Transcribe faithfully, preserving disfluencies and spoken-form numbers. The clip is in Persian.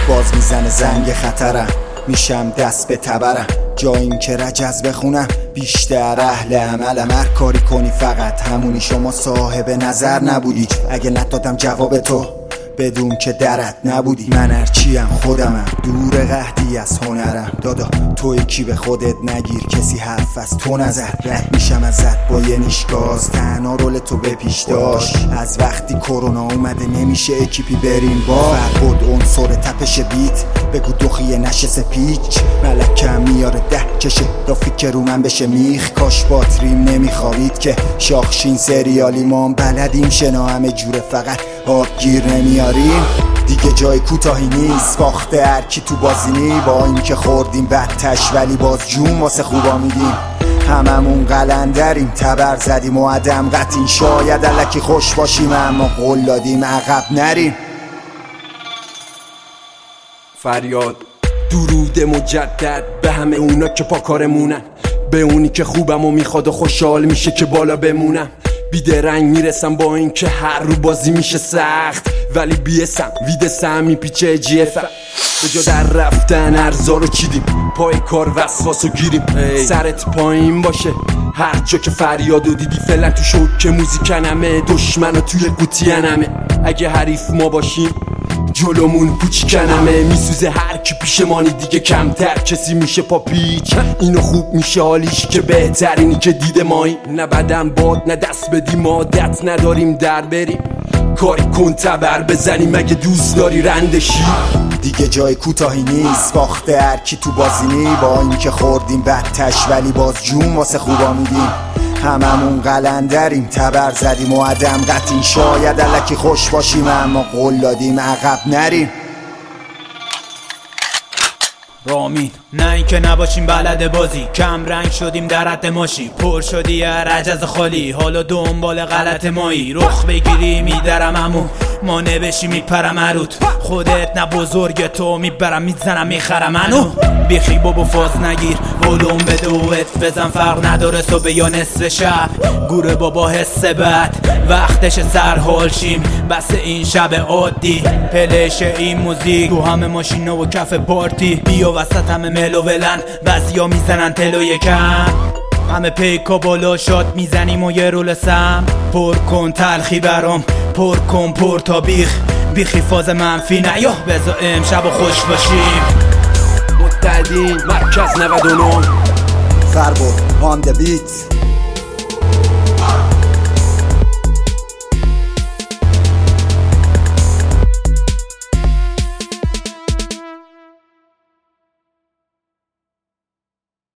باز میزنه زنگ خطرم، میشم دست به تبرم. جا این که رجز بخونم بیشتر اهل عملم. هر کاری کنی فقط همونی، شما صاحب نظر نبودی. اگه ندادم جواب تو بدون که درت نبودی. من هرچیم خودمم، دور قحطی از هنرم. دادا توی کی به خودت نگیر، کسی حرف از تو نزد. رد میشم ازت با یه نیشگاز، تنها رول تو به پیش داشت. از وقتی کرونا اومده نمیشه اکیپی بریم با فربود عنصر تپش بیت. بگو دخیه نشه سپیچ، ملکم میاره ده کشه دا فکر رو من بشه میخ. کاش باتریم نمیخوابید که شاخشین سریالی ما هم بلدیم شنا همه جوره، فقط آبگیر نمیاریم. دیگه جای کوتاهی نیست، باخته هر کی تو بازی نی. با این که خوردیم بدتش ولی باز جون واسه خوبا میدیم. هممون قلندریم، تبر زدیم و عدم قطعین. شاید الکی خوش باشیم اما قول دادیم عقب نریم. فریاد درود مجدد به همه اونا که پاکارمونن، به اونی که خوبم و میخواد و خوشحال میشه که بالا بمونم. بیدرنگ میرسم با این که هر رو بازی میشه سخت، ولی بیسم ویدسم میپیچه جیفم. به جا در رفتن ارزا رو چیدیم، پای کار وسواس رو گیریم. سرت پایین باشه هر جا که فریادو دیدی. فعلا تو شوک موزیکنمه، دشمنو توی قوطیانمه. اگه حریف ما باشیم جلومون پوچکنمه. میسوزه هر کی پیشمانی دیگه کمتر کسی میشه پا پیچ. اینو خوب میشه حالیش که بهترینی که دیده مایی. نه بدم باد نه دست بدیم، عادت نداریم در بریم. کاری کن تبر بزنیم اگه دوست داری رندشی. دیگه جای کوتاهی نیست، باخته هر کی تو بازی نی. با این که خوردیم بدتش ولی باز جون واسه خوبا میدیم. هممون قلندریم، تبر زدیم و عدم قطعین. شاید الکی خوش باشیم اما قول دادیم عقب نریم. رامین نه این که نباشیم بلد بازی، کم رنگ شدیم در حد ماشی. پر شدی رجز خالی، حالا دنبال غلط مایی. رخ بگیری میدرم امو ما نبشی میپرم عروت. خودت نه بزرگ تو میبرم میزنم میخرم منو. بیخی بابا فاز نگیر ولوم به دوت بزن، فرق نداره صبح یا نصف شب. گوره بابا حس بد وقتش سرحال شیم، بس این شب عادی پلش این موزیک تو همه ماشینا و کف پارتی. بیا وسط همه ملو ولن بعضیا میزنن تلو یکم. همه پیکا بالا شاد میزنیم و یه رول سم. پر کن تلخی برام پر کن پر تا بیخ بیخی فاز منفی نیا. بذار امشب و خوش باشیم. متحدین مرکز نود و نه فربود آن د بیت.